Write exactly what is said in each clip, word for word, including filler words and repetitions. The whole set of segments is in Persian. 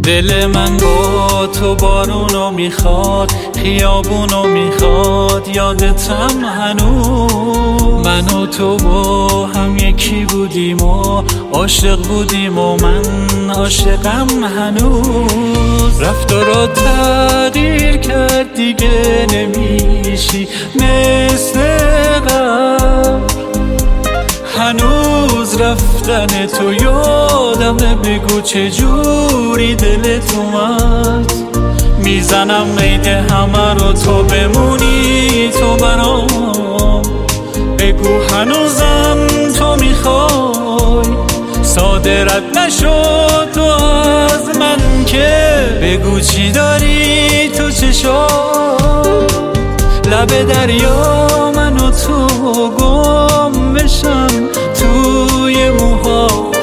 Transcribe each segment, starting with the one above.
دل من با تو بارونو میخواد، خیابونو میخواد، یادتم هنوز. من و تو با هم یکی بودیم و عاشق بودیم و من عاشقم هنوز. رفتارا تغییر کرد دیگه نمیشی مثل قبل، هنوز رفتن تو یادمه، بگو چجوری دلت اومد. میزنم قید همه رو تو بمونی تو برام، بگو هنوزم تو میخوای، ساده رد نشد تو از من که. بگو چی داری تو چشا، لب دریا من و تو گم بشم توی موهات.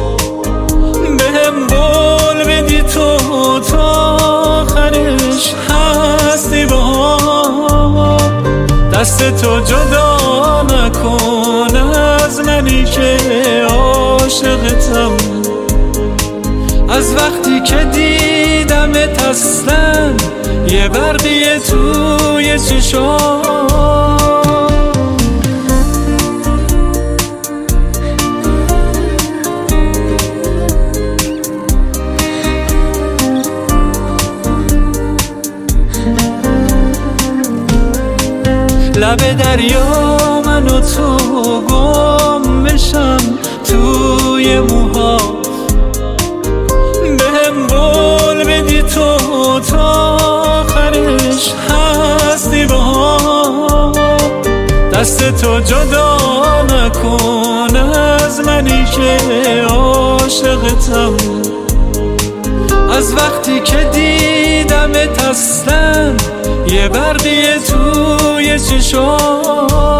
بهم بول بدی تو تا آخرش هستی با هم، دست تو جدا نکن از منی که عاشقتم. از وقتی که دیدمت اصلا یه برقیه توی چشام. لب دریا من و تو گم بشم توی موهات. بهم بول بدی تو تا آخرش هستی با هم، دست تو جدا نکن از منی که عاشقتم. از وقتی که دیدمت اصلا یه برقیه توی چشام.